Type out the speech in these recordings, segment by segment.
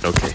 Okay.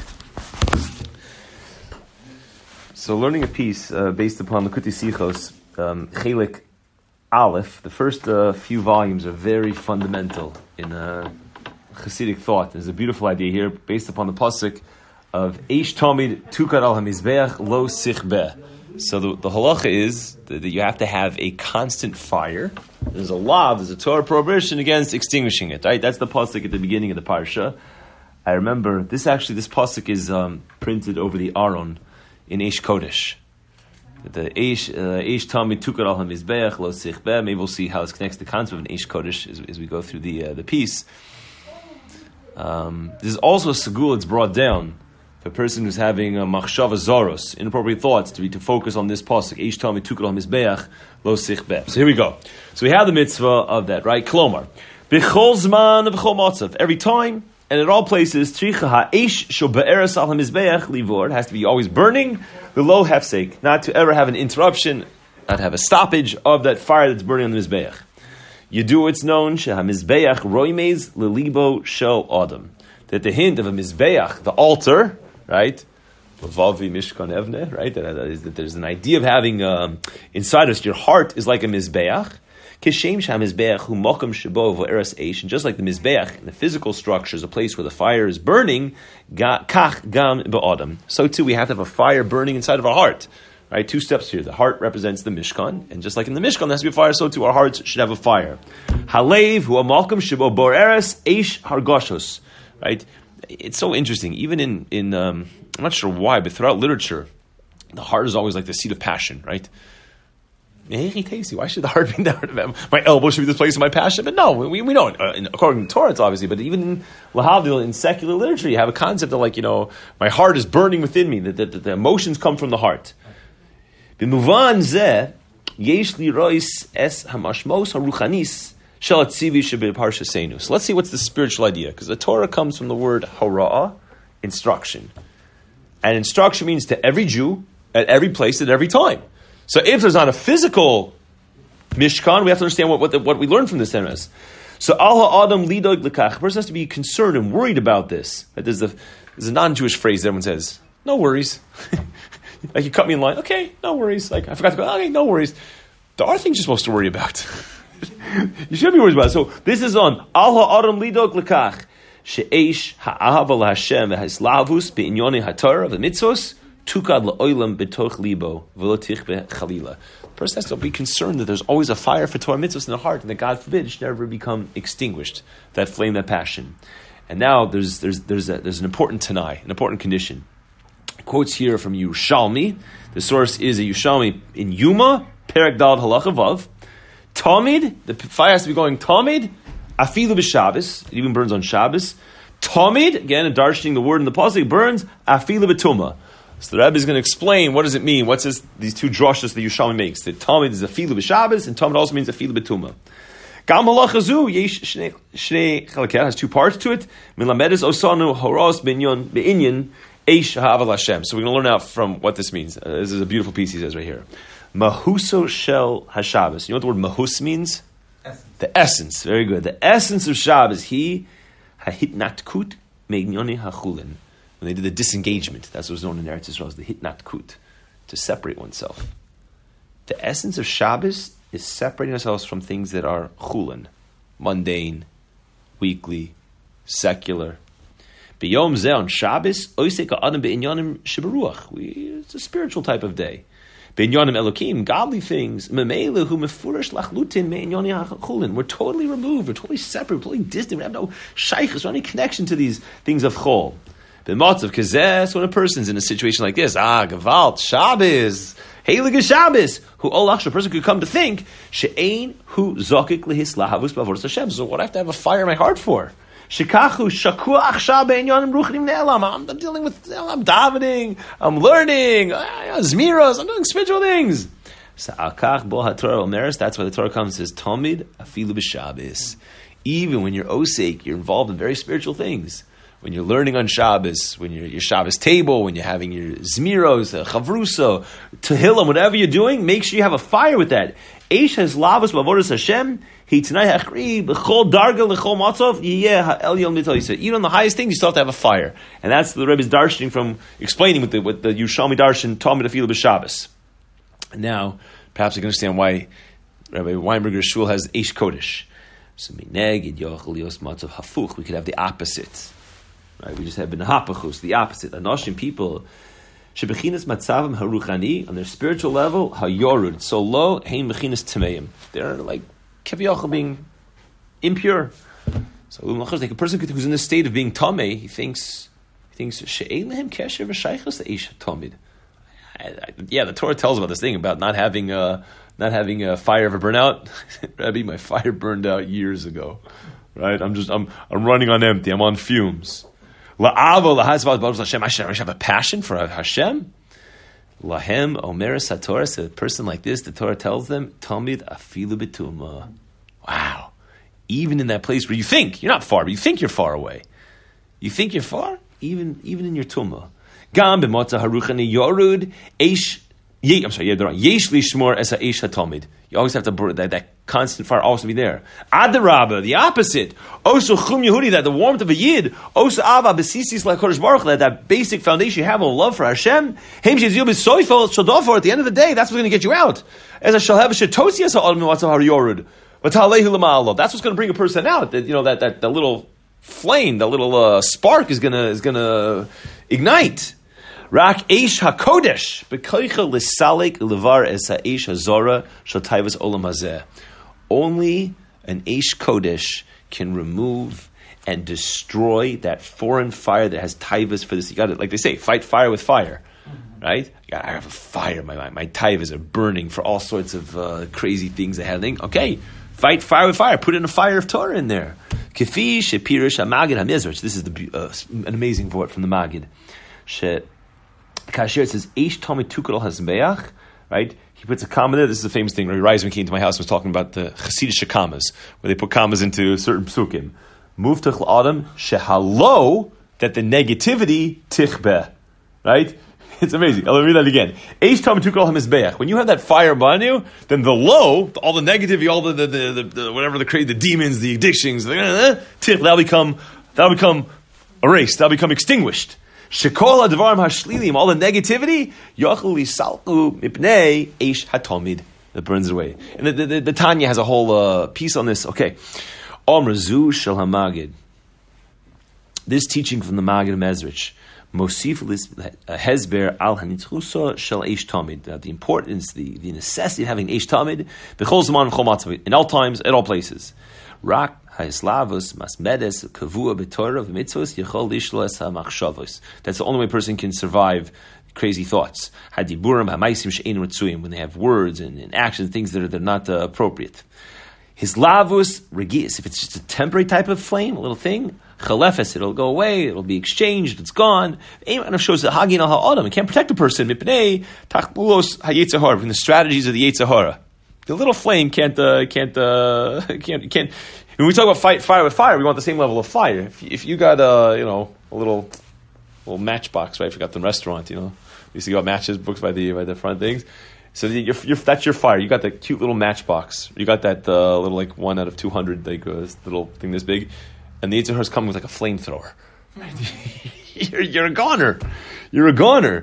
So learning a piece based upon the Likutei Sichos, Chelik Aleph, the first few volumes are very fundamental in Hasidic thought. There's a beautiful idea here based upon the pasuk of Eish Tamid Tukad al HaMizbeach Lo Sichbeh. So the halacha is that you have to have a constant fire. There's a law, there's a Torah prohibition against extinguishing it. Right? That's the pasuk at the beginning of the parsha. I remember this pasuk is printed over the Aron in Eish Kodesh. The Eish Tamid Tukad al HaMizbeach Lo Sichbeh. Maybe we'll see how this connects to the concept of an Eish Kodesh as we go through the piece. There's also a segula that's brought down for a person who's having a machshava zoros, inappropriate thoughts, to focus on this pasuk. Eish Tamid Tukad al HaMizbeach Lo Sichbeh. So here we go. So we have the mitzvah of that, right? Klomar b'chol zman v'chol matzav. Every time and at all places, tricha ha'esh shel be'eres al hamizbeach livor. It has to be always burning, below hefsek, not to ever have an interruption, not to have a stoppage of that fire that's burning on the mizbeach. You do it's known shehamizbeach roimez lelibo shel adam, that the hint of a mizbeach, the altar, right? Levavi mishkan evne, right? That there's an idea of having inside us, your heart is like a mizbeach. And just like the Mizbeach in the physical structure is a place where the fire is burning, so too we have to have a fire burning inside of our heart. Right? Two steps here. The heart represents the Mishkan, and just like in the Mishkan there has to be a fire, so too our hearts should have a fire. Halev hu amalkam shebo boreres eish hargoshos. Right? It's so interesting. Even in I'm not sure why, but throughout literature, the heart is always like the seat of passion, right? Why should the heart be down? My elbow should be the place of my passion. But no, we know it. According to Torah, it's obviously. But even in Lahavdil, in secular literature, you have a concept of my heart is burning within me. That the emotions come from the heart. B'muvan zeh, yesh li rois es hamashmos haruchanis shel atzivi shebeparshasenu. So let's see what's the spiritual idea. Because the Torah comes from the word hara'ah, instruction. And instruction means to every Jew, at every place, at every time. So if there's not a physical mishkan, we have to understand what we learned from this teres. So al ha'adam lidog lekach. A person has to be concerned and worried about this. Right? There's a non-Jewish phrase that everyone says, no worries. Like you cut me in line, okay, no worries. Like I forgot to go, okay, no worries. There are things you're supposed to worry about. You should be worried about it. So this is on al ha'adam lidog lekach. She'esh ha'ahava l'Hashem v'ha'islavus be'inyoni ha'torah v'mitzvos tukad la'olam b'toch libo v'lo tichbe chalila. The person has to be concerned that there's always a fire for Torah mitzvahs in the heart, and that God forbid it should never become extinguished. That flame, that passion. And now there's an important tanai, an important condition. Quotes here from Yerushalmi. The source is a Yerushalmi in Yuma, Perek Dal Halacha Vav. Tamid, the fire has to be going Tamid, afilu b'Shabbos. It even burns on Shabbos. Tamid, again, in darshaning the word in the pasuk, burns afilu b'Tumah. So the Rebbe is going to explain what does it mean. What's these two drashas that Yerushalmi makes? That Tamid is afilu b'Shabbos, and Tamid also means afilu b'Tumah. Gam halacha zu yesh shnei chalakeh, has two parts to it. Milamedes osanu horos be'inyan eish ha'aval Hashem. So we're going to learn out from what this means. This is a beautiful piece he says right here. Mahuso shel haShabbos. You know what the word mahus means? Essence. The essence. Very good. The essence of Shabbos. He hahitnatkut meinyoni hachulin. When they did the disengagement, that's what was known in Eretz Yisrael as the hitnatkut, to separate oneself. The essence of Shabbos is separating ourselves from things that are chulin, mundane, weekly, secular. B'yom zeh on Shabbos, oisek ha'adam be'inyanim sheberuach. It's a spiritual type of day. Be'inyanim elokim, godly things. Memele hu mefurish lachlutin me'inyani ha'chulin. We're totally removed. We're totally separate. We're totally distant. We have no shaychus or any connection to these things of chol. B'matzav kazeh, when a person's in a situation like this, Gevalt, Shabbos, Heilige Shabbos, who olach, a person could come to think, she'ein hu zokik lehis lahavus b'avodas Hashem. So what do I have to have a fire in my heart for? Shekachu shakua achshav be'inyanim ruchnim ne'elam. I'm dealing with, I'm davening, I'm learning, zmiros, I'm doing spiritual things. Sa'akach bo ha'torah omeres, that's why the Torah comes and says, Tomid afilu b'Shabbos. Even when you're osek, you're involved in very spiritual things. When you're learning on Shabbos, when you're at your Shabbos table, when you're having your zmiros, chavruso, tehillim, whatever you're doing, make sure you have a fire with that. Eish has lavos b'avodas Hashem. Hitnai hachri b'chol darga l'chol matzov yiyeh ha'elyon mitoyse. Even on the highest things, you still have to have a fire, and that's the Rebbe's darshaning from explaining with the Yerushalmi darshan Talmud Afilu b'Shabbos. Now, perhaps you can understand why Rabbi Weinberger's shul has Eish Kodesh. So minegid yochel yos matzav hafuch. We could have the opposite. Right? We just have ben hapachus, the opposite. Anoshim people shebechinas matzavam haruchani on their spiritual level hayorud. It's so low. Hein bechinas tameim. They're like kaviyachal being impure. So like a person who's in the state of being tamei, he thinks she'ein lehem kesher v'shaychus the eish tamid. Yeah, the Torah tells about this thing about not having a fire ever burn out. Rabbi, my fire burned out years ago. Right? I'm running on empty. I'm on fumes. La'avo lahazvad baruch Hashem. I should have a passion for Hashem. Lahem omeres haTorah. So a person like this, the Torah tells them, Talmid afilu b'tumah. Wow. Even in that place where you think you're not far, but you think you're far away. You think you're far, even in your tumah. Gam b'motza haruchani yorud eish. Yesh lishmor es ha'eish haTalmid. You always have to burn that constant fire always be there. Adarabba, the opposite. Oso chum Yehudi, that the warmth of a yid. Oso ava besisis laKodesh Baruch, that basic foundation you have of love for Hashem. Heim shezil b'soifel shodofor. At the end of the day, that's what's going to get you out. As a shalhev shetosi as ha'adam mi'atzav ha'yorud. V'talehu l'ma'alov. That's what's going to bring a person out. That that little flame, that little spark is going to ignite. Rak eish hakodesh b'koicha l'salik levar es ha'eish hazora shaltayvas olam hazeh. Only an eish kodesh can remove and destroy that foreign fire that has taivas for this. You got it, like they say, fight fire with fire, right? I have a fire. My taivas are burning for all sorts of crazy things. Okay, fight fire with fire. Put in a fire of Torah in there. Kefi shepirish hamagid hamizrach. This is an amazing word from the Magid. Kasher, it says, Eish Talmid Tukadol Hazmeach, right? He puts a comma there. This is a famous thing. Rabbi Reisman came to my house and was talking about the Hasidic commas, where they put commas into certain psukim. Muftach l'adam shehalo, that the negativity tichbeh, right? It's amazing. I'll read that again. Eish Talmid Tukadol Hazmeach. When you have that fire upon you, then the low, all the negativity, all the whatever the demons, the addictions, that'll become erased. That'll become extinguished. Shekol advarim hashlilim, all the negativity, yachlu yisalku mipnei eish haTalmid, that burns it away. And the Tanya has a whole piece on this. Okay, Omrazu shel hamagid. This teaching from the Magid Mezrich, Mosif hezber al hanitchusa shel eish Talmid. The importance, the necessity of having eish Talmid, b'chol zaman v'chol matzav, in all times, at all places. Rak ha'islavos masmedes kavua b'torah v'mitzvos yechol lishlos ha'machshavos. That's the only way a person can survive crazy thoughts. Hadiburim ha'maisim she'ein ritzuyim, when they have words and actions, things that are not appropriate. His lavus regius, if it's just a temporary type of flame, a little thing, chalefes, it'll go away, it'll be exchanged, it's gone. It shows that hagin al ha'adam, it can't protect a person. Mipnei tachbulos ha'yetzahara, from the strategies of the Yetzahara. The little flame can't. When we talk about fight fire with fire, we want the same level of fire. If you got a little matchbox, right? If you got the restaurant, we used to get matches books by the front things. So that's your fire. You got that cute little matchbox. You got that little like 1 out of 200 little thing this big, and the Yitzhahar is coming with like a flamethrower. You're a goner. You're a goner.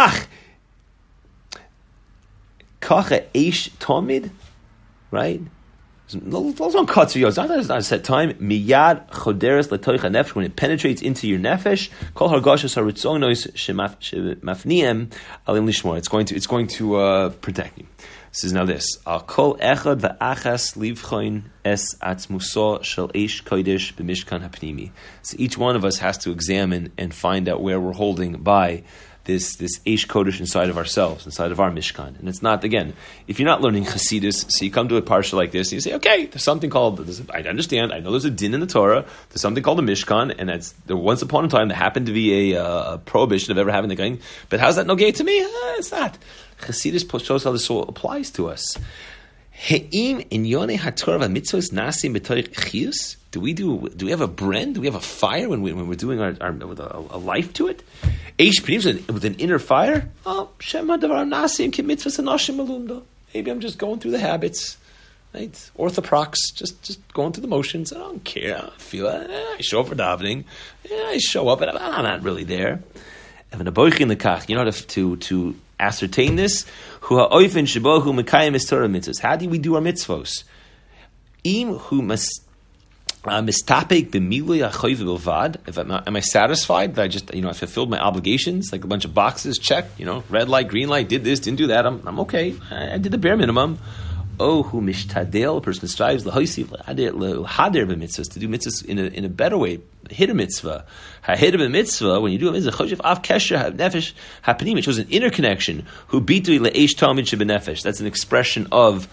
Kacha eish Talmid, right? Those one cuts you. It's not a set time. Miyad choderes letoich nefesh, when it penetrates into your nefesh. Kol hargashas haritzonos shemafniem alim lishmor. It's going to protect you. This is now this. Al kol echad va'achas livchoin es atzmuso shel eish kodesh b'mishkan hapnimi. So each one of us has to examine and find out where we're holding by this Eish Kodesh inside of ourselves, inside of our Mishkan. And it's not, again, if you're not learning Chassidus, so you come to a parsha like this, and you say, okay, there's something called, I understand, I know there's a din in the Torah, there's something called a Mishkan, and there once upon a time there happened to be a prohibition of ever having the going, but how's that no gay to me? It's not. Chassidus shows how this all applies to us. He'im in Yonei HaTorah v'mitzvos nasim b'torich chiyus? Do we have a brand? Do we have a fire when we're doing our with a life to it? Eish pnim, with an inner fire. Oh, Shem hadavar nasim k'mitzvos anoshim alumdo. Maybe I'm just going through the habits, right? Orthoprox, just going through the motions. I don't care. I don't feel it. I show up for davening. I show up, but I'm not really there. You know how to ascertain this? How do we do our mitzvos? Am I satisfied that I just, I fulfilled my obligations, like a bunch of boxes, check, red light, green light, did this, didn't do that, I'm okay. I did the bare minimum. Oh, who mishtadel, a person strives lahader b'mitzvahs, to do mitzvahs in a better way. Hit a mitzvah, hit a mitzvah. When you do a mitzvah, choshev av kesher nefesh hapanim, it shows an interconnection. Who bitui le'eish talmid shebenefesh. That's an expression of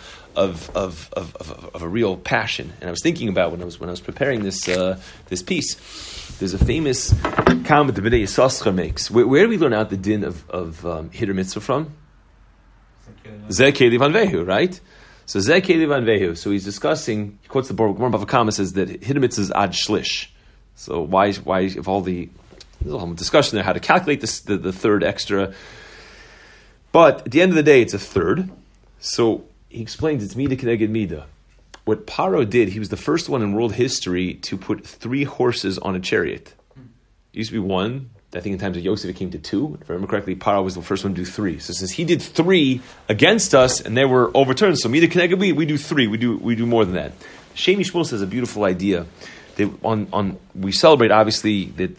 a real passion. And I was thinking about when I was preparing this piece. There's a famous comment the Bnei Yissaschar makes. Where do we learn out the din of hit a mitzvah from? Zeh keli van vehu, right? So Zeh keli van vehu. So he's discussing. He quotes the Gemara Bava Kama, says that hit a mitzvah is ad shlish. So why if all there's a whole discussion there how to calculate this, the third extra. But at the end of the day, it's a third. So he explains it's mida keneged mida. What Paro did, he was the first one in world history to put 3 horses on a chariot. It used to be 1. I think in times of Yosef it came to 2. If I remember correctly, Paro was the first one to do 3. So since he did 3 against us and they were overturned, so mida keneged mida, we do 3. We do more than that. Shemi Shmuel says a beautiful idea. We celebrate obviously that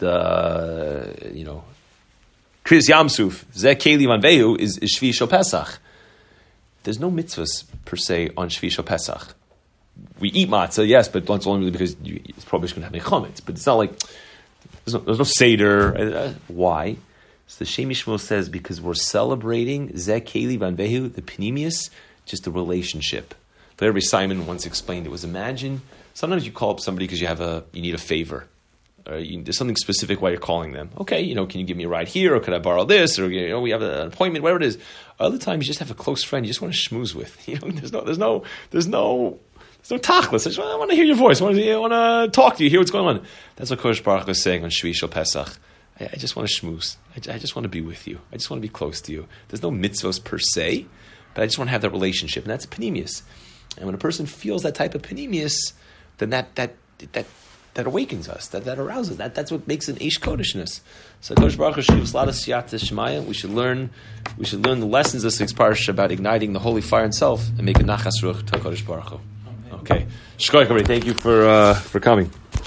Kriyas Yamsuf Zeh Keli Van Vehu is Shvi Shel Pesach. There's no mitzvahs per se on Shvi Shel Pesach. We eat matzah, yes, but that's only really because it's probably going to have chametz. But it's not like there's no seder. Why? So the Shemi Shmuel says because we're celebrating Zeh Keli Van Vehu, the Pnimius, just the relationship. Larry Simon once explained it was imagine. Sometimes you call up somebody because you need a favor. There's something specific why you're calling them. Okay, can you give me a ride here, or could I borrow this, or we have an appointment, whatever it is. Other times you just have a close friend you just want to schmooze with. There's no tachlis. I want to hear your voice. I want to talk to you, hear what's going on. That's what Kodesh Baruch Hu is saying on Shvi Shel Pesach. I just want to schmooze. I just want to be with you. I just want to be close to you. There's no mitzvos per se, but I just want to have that relationship, and that's panemius. And when a person feels that type of panemius, then that awakens us, that arouses, that's what makes an Eish Kodeshness. So Kodesh Baruch Hu should give us a lot of Siyata Shemaya. We should learn the lessons of this week's parsha about igniting the holy fire itself and make a Nachas Ruach to Kodesh Baruch Hu. Okay, Shkoyach, everybody, thank you for coming.